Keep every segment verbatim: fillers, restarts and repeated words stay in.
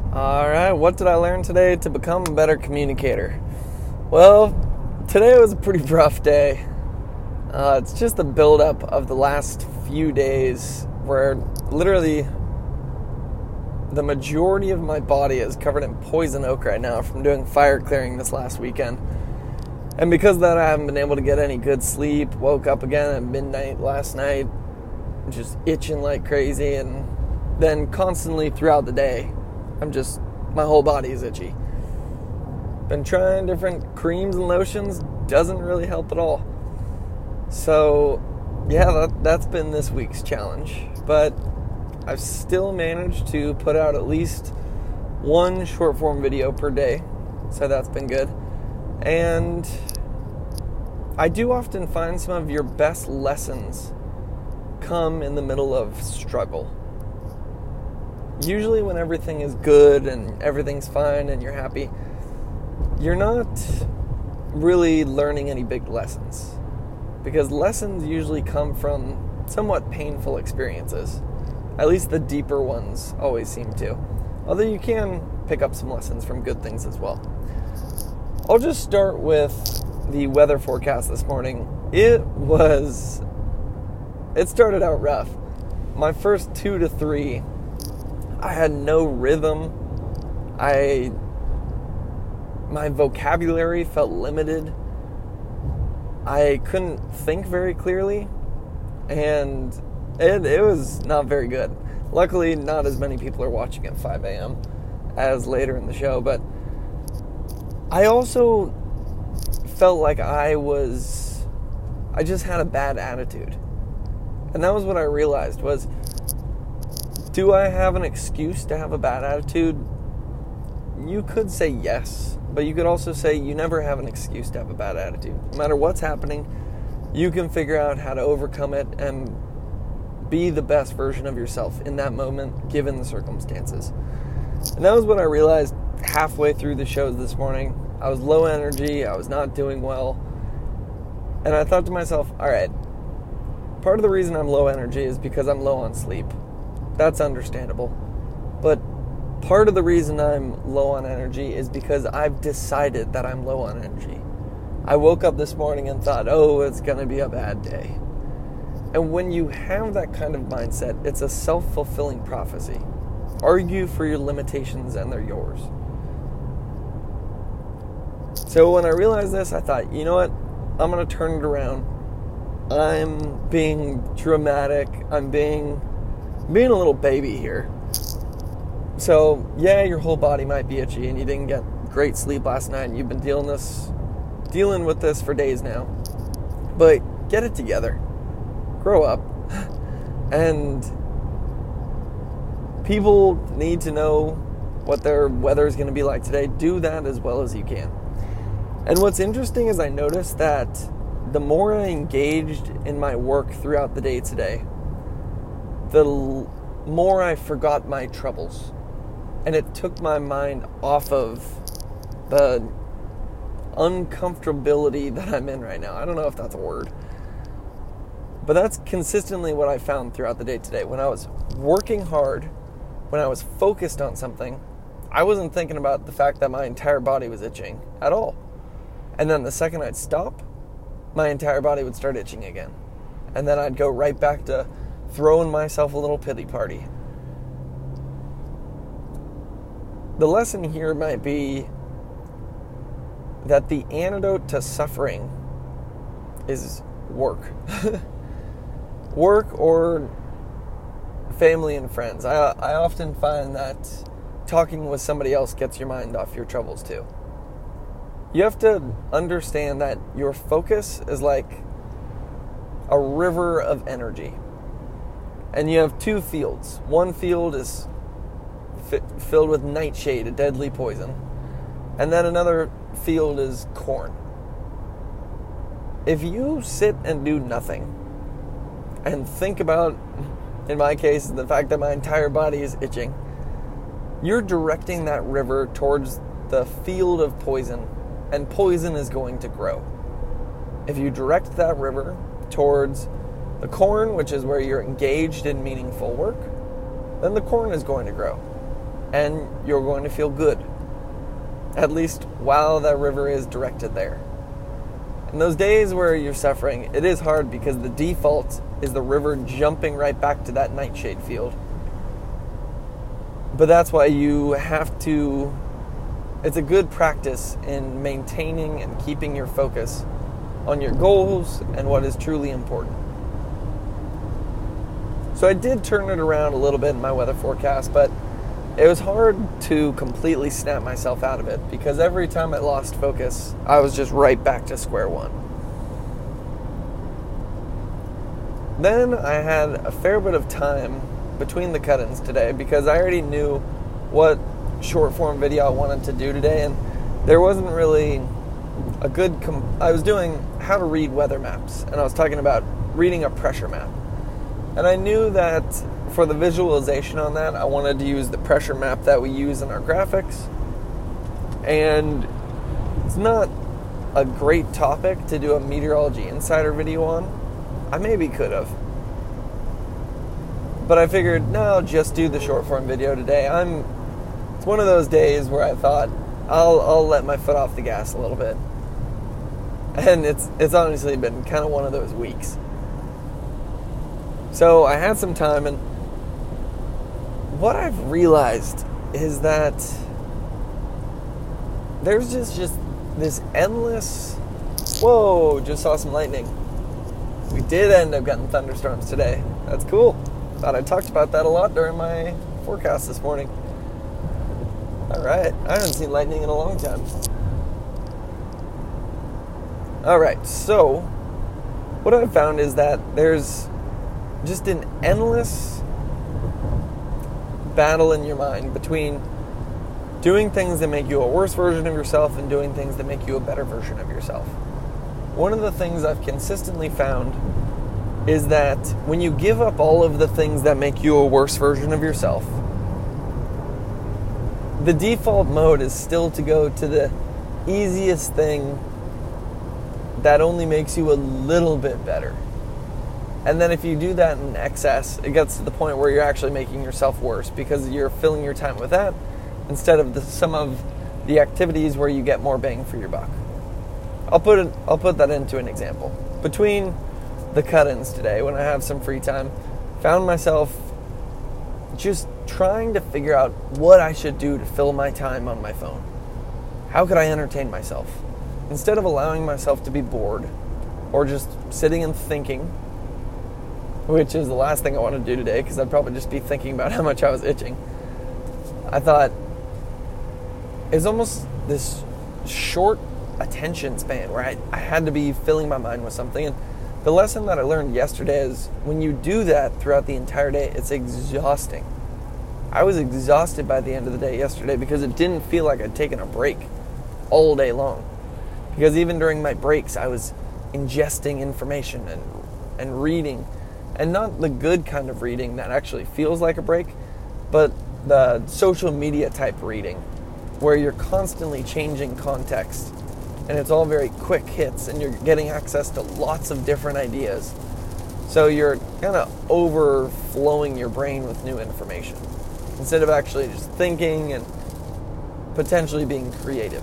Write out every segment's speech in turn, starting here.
Alright, what did I learn today to become a better communicator? Well, today was a pretty rough day. Uh, it's just the buildup of the last few days where literally the majority of my body is covered in poison oak right now from doing fire clearing this last weekend. And because of that, I haven't been able to get any good sleep. Woke up again at midnight last night, just itching like crazy, and then constantly throughout the day, I'm just, my whole body is itchy. Been trying different creams and lotions, doesn't really help at all. So, yeah, that, that's been this week's challenge. But I've still managed to put out at least one short form video per day. So that's been good. And I do often find some of your best lessons come in the middle of struggle. Usually when everything is good and everything's fine and you're happy, you're not really learning any big lessons. Because lessons usually come from somewhat painful experiences. At least the deeper ones always seem to. Although you can pick up some lessons from good things as well. I'll just start with the weather forecast this morning. It was... It started out rough. My first two to three... I had no rhythm. I, my vocabulary felt limited. I couldn't think very clearly, and it, it was not very good. Luckily, not as many people are watching at five a.m. as later in the show, but I also felt like I was, I just had a bad attitude. And that was what I realized was, do I have an excuse to have a bad attitude? You could say yes, but you could also say you never have an excuse to have a bad attitude. No matter what's happening, you can figure out how to overcome it and be the best version of yourself in that moment, given the circumstances. And that was what I realized halfway through the shows this morning. I was low energy, I was not doing well, and I thought to myself, alright, part of the reason I'm low energy is because I'm low on sleep. That's understandable. But part of the reason I'm low on energy is because I've decided that I'm low on energy. I woke up this morning and thought, oh, it's going to be a bad day. And when you have that kind of mindset, it's a self-fulfilling prophecy. Argue for your limitations and they're yours. So when I realized this, I thought, you know what? I'm going to turn it around. I'm being dramatic. I'm being... being a little baby here. So, yeah, your whole body might be itchy and you didn't get great sleep last night and you've been dealing this dealing with this for days now. But get it together. Grow up. And people need to know what their weather is going to be like today. Do that as well as you can. And what's interesting is I noticed that the more I engaged in my work throughout the day today, the more I forgot my troubles. And it took my mind off of the uncomfortability that I'm in right now. I don't know if that's a word. But that's consistently what I found throughout the day today. When I was working hard, when I was focused on something, I wasn't thinking about the fact that my entire body was itching at all. And then the second I'd stop, my entire body would start itching again. And then I'd go right back to throwing myself a little pity party. The lesson here might be that the antidote to suffering is work. Work or family and friends. I, I often find that talking with somebody else gets your mind off your troubles too. You have to understand that your focus is like a river of energy. And you have two fields. One field is fi- filled with nightshade, a deadly poison. And then another field is corn. If you sit and do nothing and think about, in my case, the fact that my entire body is itching, you're directing that river towards the field of poison, and poison is going to grow. If you direct that river towards the corn, which is where you're engaged in meaningful work, then the corn is going to grow. and you're going to feel good, at least while that river is directed there. In those days where you're suffering, it is hard because the default is the river jumping right back to that nightshade field. But that's why you have to, it's a good practice in maintaining and keeping your focus on your goals and what is truly important. So I did turn it around a little bit in my weather forecast, but it was hard to completely snap myself out of it because every time I lost focus, I was just right back to square one. Then I had a fair bit of time between the cut-ins today because I already knew what short form video I wanted to do today, and there wasn't really a good com- I was doing how to read weather maps, and I was talking about reading a pressure map. And I knew that for the visualization on that, I wanted to use the pressure map that we use in our graphics. And it's not a great topic to do a Meteorology Insider video on. I maybe could have. But I figured, no, I'll just do the short form video today. I'm it's one of those days where I thought I'll I'll let my foot off the gas a little bit. And it's it's honestly been kind of one of those weeks. So I had some time, and what I've realized is that there's just, just this endless, whoa, just saw some lightning. We did end up getting thunderstorms today. That's cool. Thought I talked about that a lot during my forecast this morning. All right, I haven't seen lightning in a long time. All right, so what I've found is that there's just an endless battle in your mind between doing things that make you a worse version of yourself and doing things that make you a better version of yourself. One of the things I've consistently found is that when you give up all of the things that make you a worse version of yourself, the default mode is still to go to the easiest thing that only makes you a little bit better. And then if you do that in excess, it gets to the point where you're actually making yourself worse because you're filling your time with that instead of the, some of the activities where you get more bang for your buck. I'll put it, I'll put that into an example. Between the cut-ins today, when I have some free time, found myself just trying to figure out what I should do to fill my time on my phone. How could I entertain myself? Instead of allowing myself to be bored or just sitting and thinking, which is the last thing I want to do today because I'd probably just be thinking about how much I was itching. I thought it's almost this short attention span where I, I had to be filling my mind with something. And the lesson that I learned yesterday is when you do that throughout the entire day, it's exhausting. I was exhausted by the end of the day yesterday because it didn't feel like I'd taken a break all day long. Because even during my breaks, I was ingesting information and and reading. And not the good kind of reading that actually feels like a break, but the social media type reading, where you're constantly changing context, and it's all very quick hits, and you're getting access to lots of different ideas. So you're kind of overflowing your brain with new information, instead of actually just thinking and potentially being creative.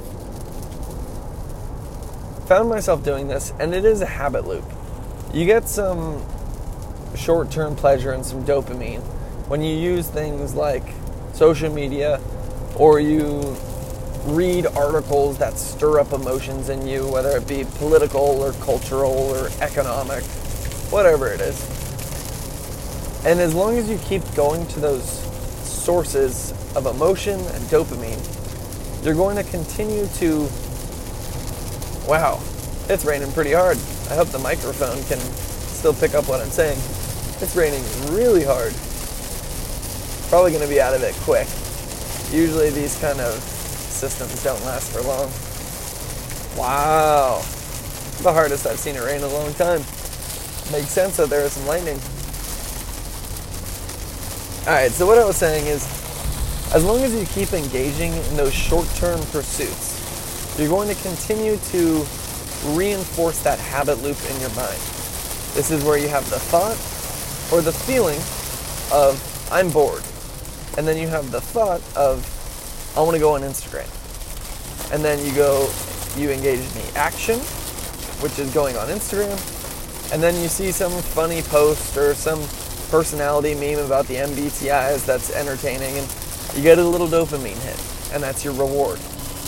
Found myself doing this, and it is a habit loop. You get some short-term pleasure and some dopamine when you use things like social media, or you read articles that stir up emotions in you, whether it be political or cultural or economic, whatever it is. And as long as you keep going to those sources of emotion and dopamine, you're going to continue to, wow, it's raining pretty hard. I hope the microphone can still pick up what I'm saying. It's raining really hard. Probably going to be out of it quick. Usually these kind of systems don't last for long. Wow. The hardest I've seen it rain in a long time. Makes sense that there is some lightning. Alright, so what I was saying is, as long as you keep engaging in those short-term pursuits, you're going to continue to reinforce that habit loop in your mind. This is where you have the thought or the feeling of, I'm bored. And then you have the thought of, I want to go on Instagram. And then you go, you engage in the action, which is going on Instagram. And then you see some funny post or some personality meme about the M B T Is that's entertaining, and you get a little dopamine hit, and that's your reward.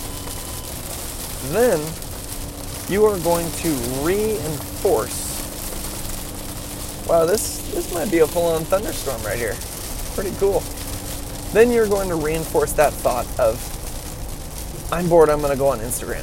Then you are going to reinforce. Wow, this, this might be a full-on thunderstorm right here. Pretty cool. Then you're going to reinforce that thought of, I'm bored, I'm going to go on Instagram.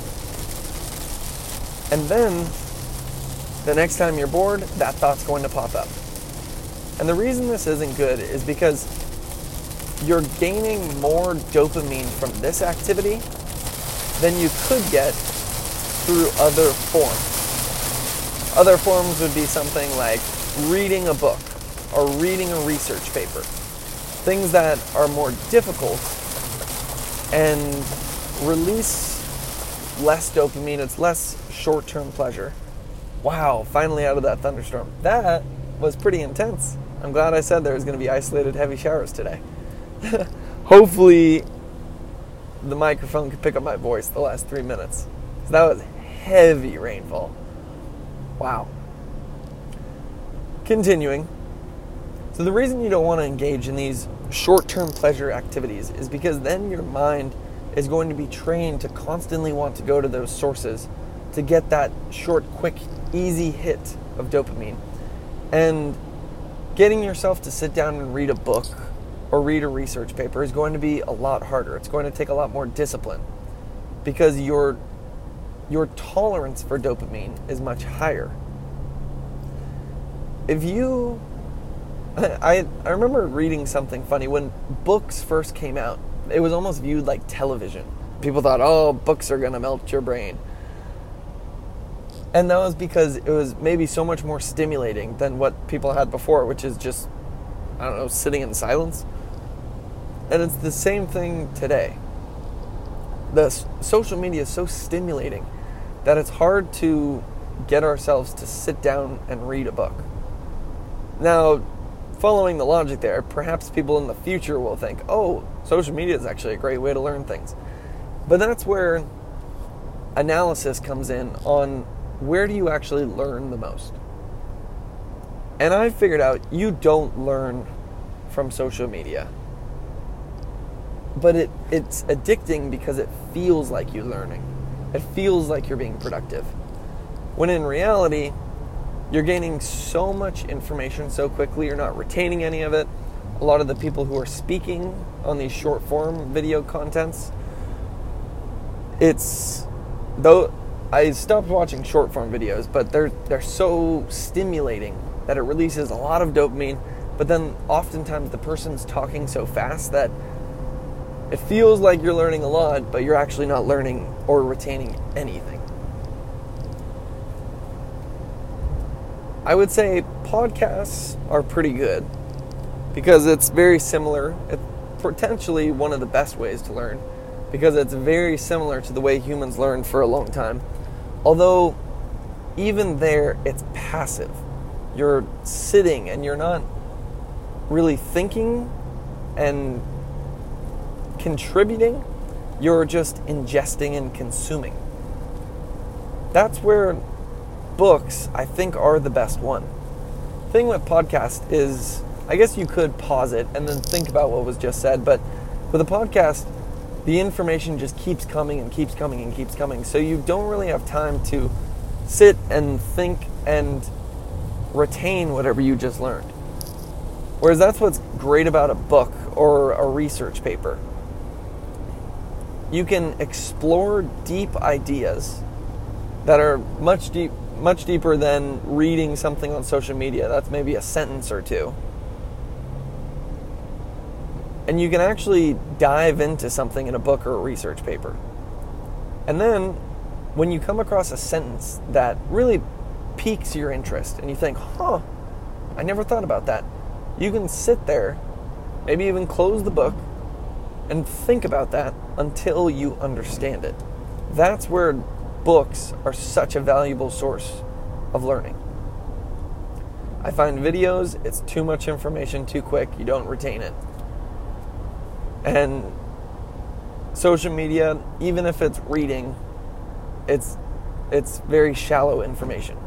And then the next time you're bored, that thought's going to pop up. And the reason this isn't good is because you're gaining more dopamine from this activity than you could get through other forms. Other forms would be something like reading a book or reading a research paper. Things that are more difficult and release less dopamine. It's less short-term pleasure. Wow, finally out of that thunderstorm. That was pretty intense. I'm glad I said there was going to be isolated heavy showers today. Hopefully the microphone could pick up my voice the last three minutes. That was heavy rainfall. Wow. Continuing. So the reason you don't want to engage in these short-term pleasure activities is because then your mind is going to be trained to constantly want to go to those sources to get that short, quick, easy hit of dopamine. And getting yourself to sit down and read a book or read a research paper is going to be a lot harder. It's going to take a lot more discipline because your your tolerance for dopamine is much higher. If you I I remember reading something funny when books first came out. It was almost viewed like television. People thought, "Oh, books are going to melt your brain." And that was because it was maybe so much more stimulating than what people had before, which is just, I don't know, sitting in silence. And it's the same thing today. The social media is so stimulating that it's hard to get ourselves to sit down and read a book. Now, following the logic there, perhaps people in the future will think, oh, social media is actually a great way to learn things. But that's where analysis comes in on where do you actually learn the most? And I've figured out you don't learn from social media. But it, it's addicting because it feels like you're learning. It feels like you're being productive. When in reality, you're gaining so much information so quickly, you're not retaining any of it. A lot of the people who are speaking on these short form video contents, it's though I stopped watching short form videos, but they're they're so stimulating that it releases a lot of dopamine, but then oftentimes the person's talking so fast that it feels like you're learning a lot, but you're actually not learning or retaining anything. I would say podcasts are pretty good because it's very similar. It's potentially one of the best ways to learn because it's very similar to the way humans learned for a long time. Although, even there, it's passive. You're sitting and you're not really thinking and contributing. You're just ingesting and consuming. That's where books, I think, are the best one. The thing with podcast is, I guess you could pause it and then think about what was just said, but with a podcast, the information just keeps coming and keeps coming and keeps coming. So you don't really have time to sit and think and retain whatever you just learned. Whereas that's what's great about a book or a research paper. You can explore deep ideas that are much deep, much deeper than reading something on social media. That's maybe a sentence or two. And you can actually dive into something in a book or a research paper. And then, when you come across a sentence that really piques your interest, and you think, huh, I never thought about that, you can sit there, maybe even close the book, and think about that until you understand it. That's where books are such a valuable source of learning. I find videos, it's too much information too quick, you don't retain it. And social media, even if it's reading, it's it's very shallow information.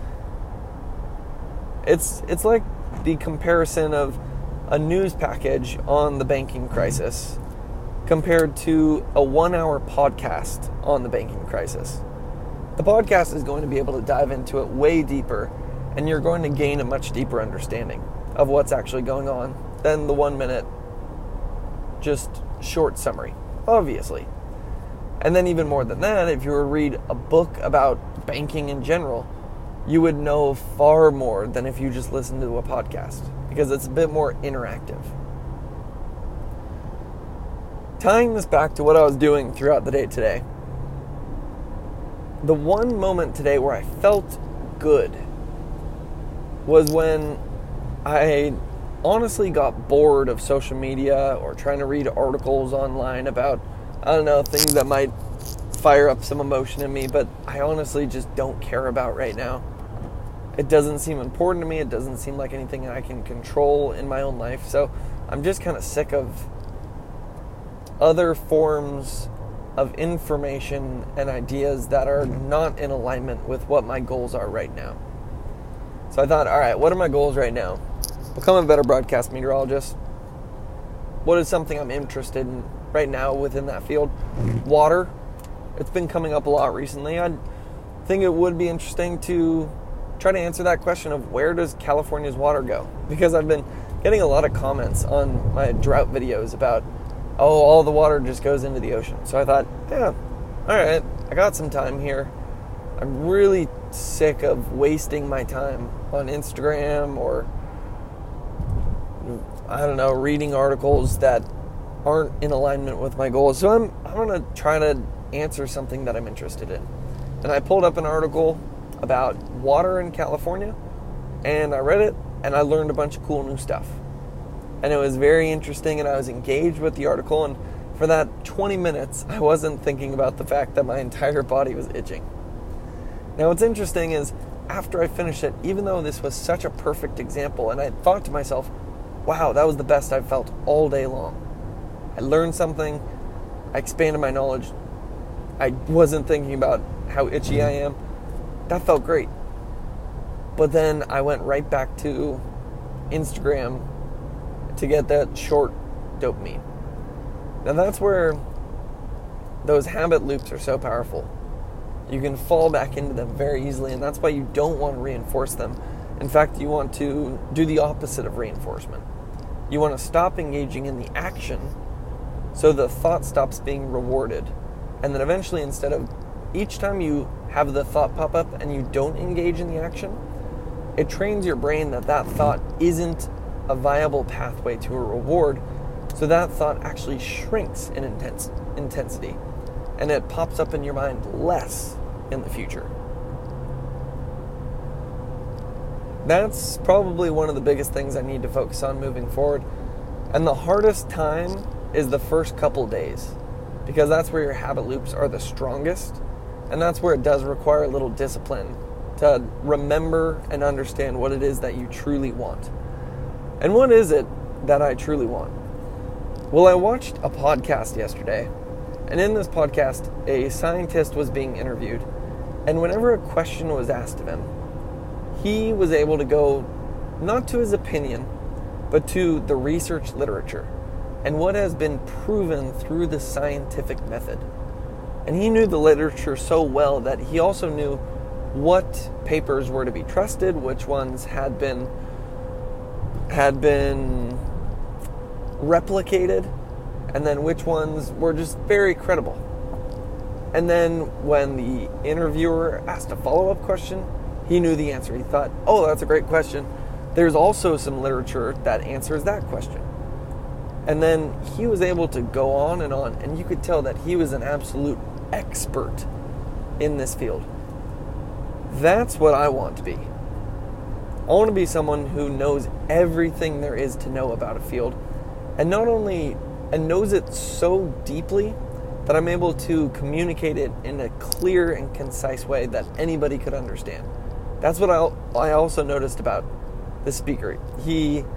It's it's like the comparison of a news package on the banking crisis compared to a one-hour podcast on the banking crisis. The podcast is going to be able to dive into it way deeper, and you're going to gain a much deeper understanding of what's actually going on than the one-minute just short summary, obviously. And then even more than that, if you were to read a book about banking in general, you would know far more than if you just listened to a podcast, because it's a bit more interactive. Tying this back to what I was doing throughout the day today, the one moment today where I felt good was when I honestly got bored of social media or trying to read articles online about, I don't know, things that might fire up some emotion in me, but I honestly just don't care about right now. It doesn't seem important to me. It doesn't seem like anything I can control in my own life. So I'm just kind of sick of other forms of information and ideas that are not in alignment with what my goals are right now. So I thought, all right, what are my goals right now? Become a better broadcast meteorologist. What is something I'm interested in right now within that field? Water. It's been coming up a lot recently. I think it would be interesting to try to answer that question of where does California's water go? Because I've been getting a lot of comments on my drought videos about, oh, all the water just goes into the ocean. So I thought, yeah, all right, I got some time here. I'm really sick of wasting my time on Instagram or, I don't know, reading articles that aren't in alignment with my goals. So I'm I'm going to try to answer something that I'm interested in. And I pulled up an article about water in California, and I read it, and I learned a bunch of cool new stuff. And it was very interesting, and I was engaged with the article, and for that twenty minutes, I wasn't thinking about the fact that my entire body was itching. Now, what's interesting is, after I finished it, even though this was such a perfect example, and I thought to myself, wow, that was the best I've felt all day long. I learned something, I expanded my knowledge, I wasn't thinking about how itchy I am. That felt great. But then I went right back to Instagram to get that short dopamine. Now that's where those habit loops are so powerful. You can fall back into them very easily, and that's why you don't want to reinforce them. In fact, you want to do the opposite of reinforcement. You want to stop engaging in the action so the thought stops being rewarded. And then eventually, instead of each time you have the thought pop up and you don't engage in the action, it trains your brain that that thought isn't a viable pathway to a reward, so that thought actually shrinks in intense intensity, and it pops up in your mind less in the future. That's probably one of the biggest things I need to focus on moving forward, and the hardest time is the first couple days, because that's where your habit loops are the strongest. And that's where it does require a little discipline to remember and understand what it is that you truly want. And what is it that I truly want? Well, I watched a podcast yesterday, and in this podcast, a scientist was being interviewed, and whenever a question was asked of him, he was able to go not to his opinion, but to the research literature and what has been proven through the scientific method. And he knew the literature so well that he also knew what papers were to be trusted, which ones had been had been replicated, and then which ones were just very credible. And then when the interviewer asked a follow-up question, he knew the answer. He thought, oh, that's a great question. There's also some literature that answers that question. And then he was able to go on and on, and you could tell that he was an absolute expert in this field. That's what I want to be. I want to be someone who knows everything there is to know about a field, and not only and knows it so deeply that I'm able to communicate it in a clear and concise way that anybody could understand. That's what I I also noticed about the speaker. He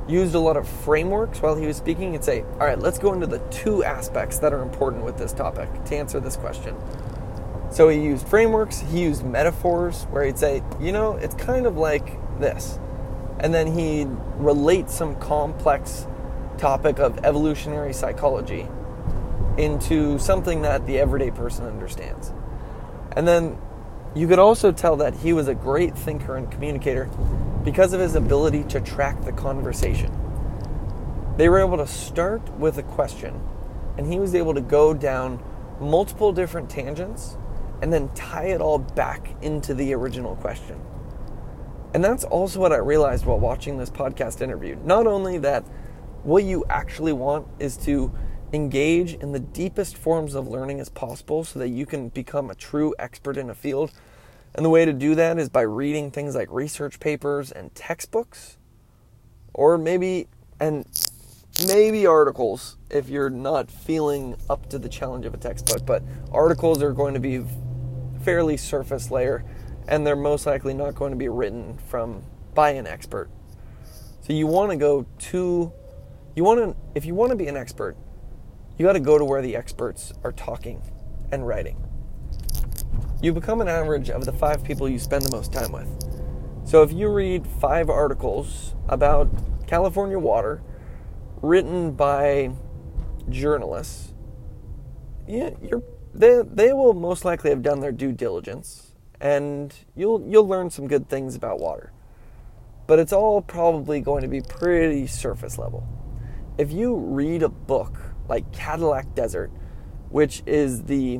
used a lot of frameworks while he was speaking. He'd say, all right, let's go into the two aspects that are important with this topic to answer this question. So he used frameworks, he used metaphors, where he'd say, you know, it's kind of like this. And then he'd relate some complex topic of evolutionary psychology into something that the everyday person understands. And then you could also tell that he was a great thinker and communicator because of his ability to track the conversation. They were able to start with a question, and he was able to go down multiple different tangents and then tie it all back into the original question. And that's also what I realized while watching this podcast interview. Not only that what you actually want is to engage in the deepest forms of learning as possible so that you can become a true expert in a field. And the way to do that is by reading things like research papers and textbooks, or maybe and maybe articles if you're not feeling up to the challenge of a textbook. But articles are going to be fairly surface layer, and they're most likely not going to be written from by an expert. So you want to go to you want to if you want to be an expert, you got to go to where the experts are talking and writing. You become an average of the five people you spend the most time with. So if you read five articles about California water written by journalists, yeah, you're, they they will most likely have done their due diligence, and you'll you'll learn some good things about water. But it's all probably going to be pretty surface level. If you read a book like Cadillac Desert, which is the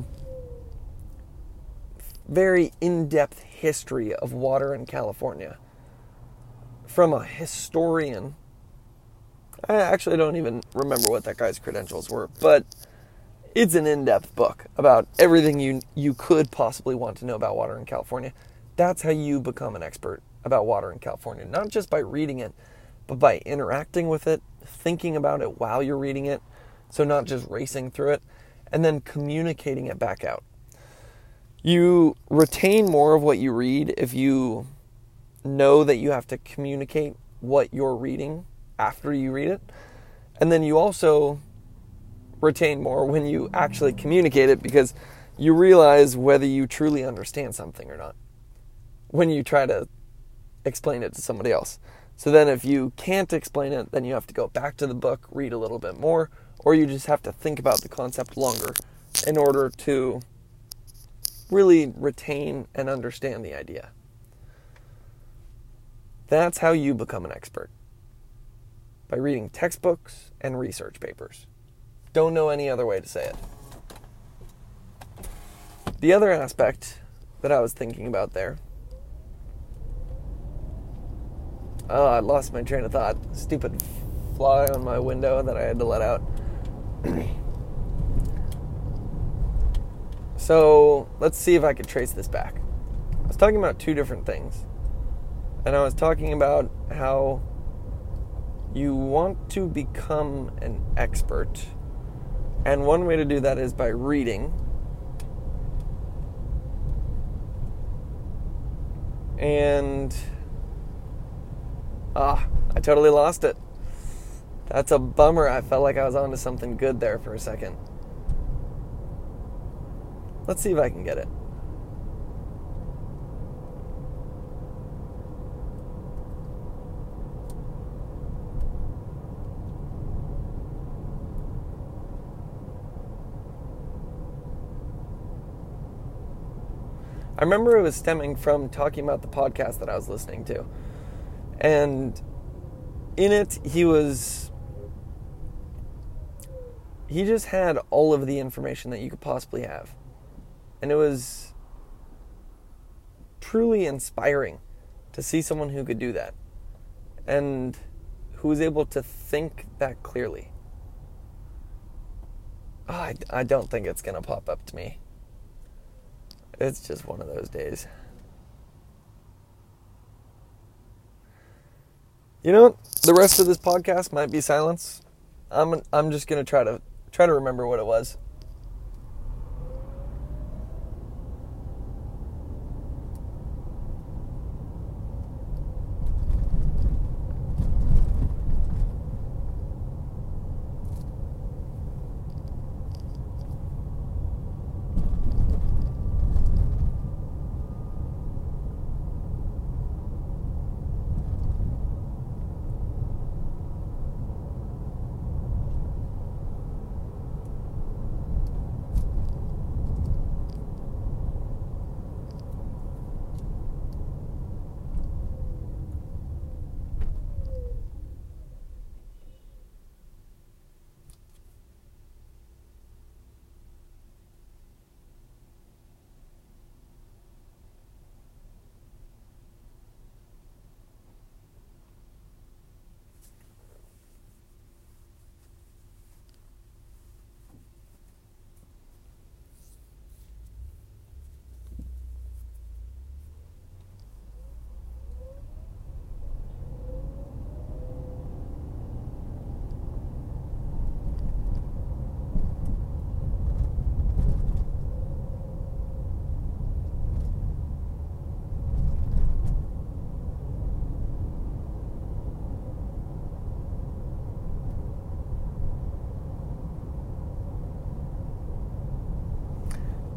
very in-depth history of water in California from a historian. I actually don't even remember what that guy's credentials were, but it's an in-depth book about everything you you could possibly want to know about water in California. That's how you become an expert about water in California, not just by reading it, but by interacting with it, thinking about it while you're reading it, so not just racing through it, and then communicating it back out. You retain more of what you read if you know that you have to communicate what you're reading after you read it. And then you also retain more when you actually communicate it, because you realize whether you truly understand something or not when you try to explain it to somebody else. So then if you can't explain it, then you have to go back to the book, read a little bit more, or you just have to think about the concept longer in order to really retain and understand the idea. That's how you become an expert. By reading textbooks and research papers. Don't know any other way to say it. The other aspect that I was thinking about there. Oh, I lost my train of thought. Stupid fly on my window that I had to let out. So let's see if I could trace this back. I was talking about two different things. And I was talking about how you want to become an expert. And one way to do that is by reading. And ah, I totally lost it. That's a bummer. I felt like I was onto something good there for a second. Let's see if I can get it. I remember it was stemming from talking about the podcast that I was listening to. And in it, he was... He just had all of the information that you could possibly have. And it was truly inspiring to see someone who could do that. And who was able to think that clearly. Oh, I, I don't think it's going to pop up to me. It's just one of those days. You know what? The rest of this podcast might be silence. I'm I'm just going to try to try to remember what it was.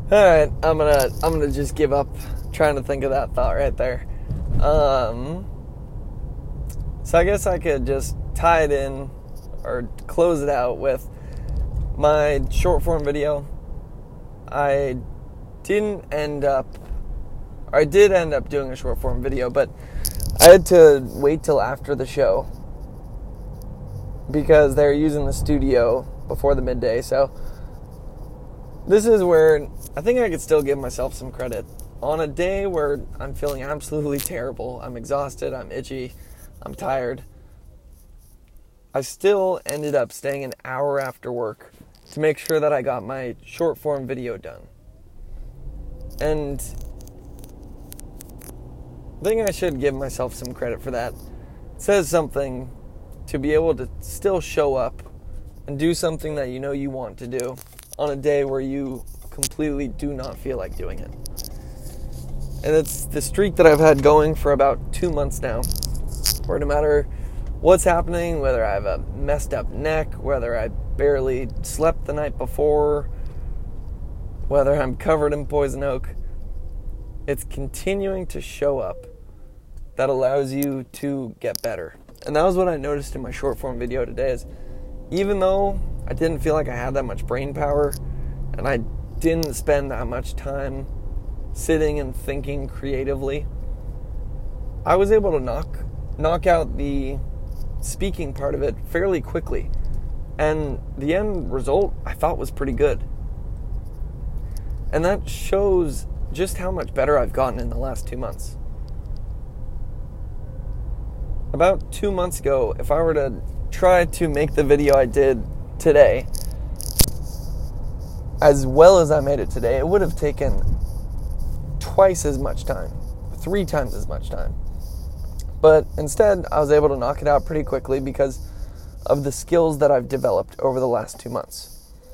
Alright, I'm gonna I'm gonna just give up trying to think of that thought right there. Um, so I guess I could just tie it in or close it out with my short form video. I didn't end up, or I did end up doing a short form video, but I had to wait till after the show because they were using the studio before the midday. So this is where I think I could still give myself some credit. On a day where I'm feeling absolutely terrible, I'm exhausted, I'm itchy, I'm tired, I still ended up staying an hour after work to make sure that I got my short form video done. And I think I should give myself some credit for that. It says something to be able to still show up and do something that you know you want to do on a day where you completely do not feel like doing it. And it's the streak that I've had going for about two months now, where no matter what's happening, whether I have a messed up neck, whether I barely slept the night before, whether I'm covered in poison oak, it's continuing to show up that allows you to get better. And that was what I noticed in my short form video today, is even though I didn't feel like I had that much brain power and I didn't spend that much time sitting and thinking creatively, I was able to knock knock out the speaking part of it fairly quickly. And the end result I thought was pretty good. And that shows just how much better I've gotten in the last two months. About two months ago, if I were to try to make the video I did today as well as I made it today, it would have taken twice as much time, three times as much time. But instead, I was able to knock it out pretty quickly because of the skills that I've developed over the last two months.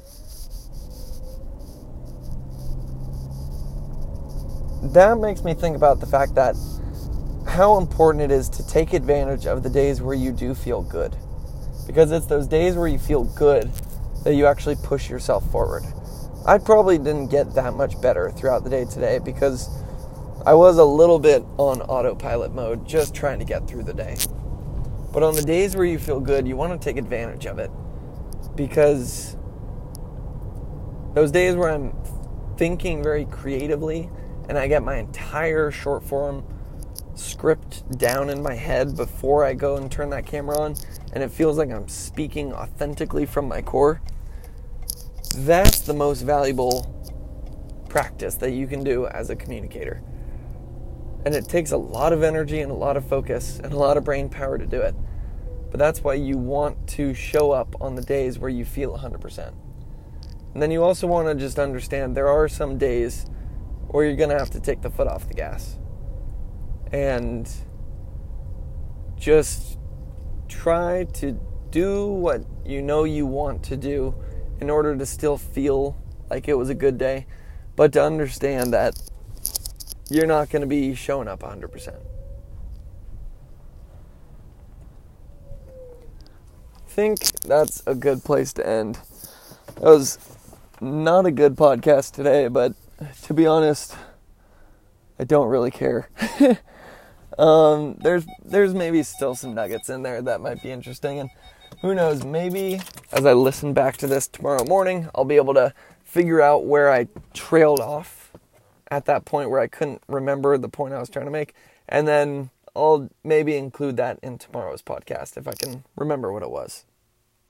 That makes me think about the fact that how important it is to take advantage of the days where you do feel good. Because it's those days where you feel good that you actually push yourself forward. I probably didn't get that much better throughout the day today because I was a little bit on autopilot mode, just trying to get through the day. But on the days where you feel good, you want to take advantage of it. Because those days where I'm thinking very creatively and I get my entire short form script down in my head before I go and turn that camera on, and it feels like I'm speaking authentically from my core, that's the most valuable practice that you can do as a communicator. And it takes a lot of energy and a lot of focus and a lot of brain power to do it. But that's why you want to show up on the days where you feel one hundred percent. And then you also want to just understand there are some days where you're going to have to take the foot off the gas. And just try to do what you know you want to do in order to still feel like it was a good day, but to understand that you're not going to be showing up one hundred percent. I think that's a good place to end. That was not a good podcast today, but to be honest, I don't really care. um, there's there's maybe still some nuggets in there that might be interesting, and who knows, maybe as I listen back to this tomorrow morning, I'll be able to figure out where I trailed off at that point where I couldn't remember the point I was trying to make, and then I'll maybe include that in tomorrow's podcast if I can remember what it was.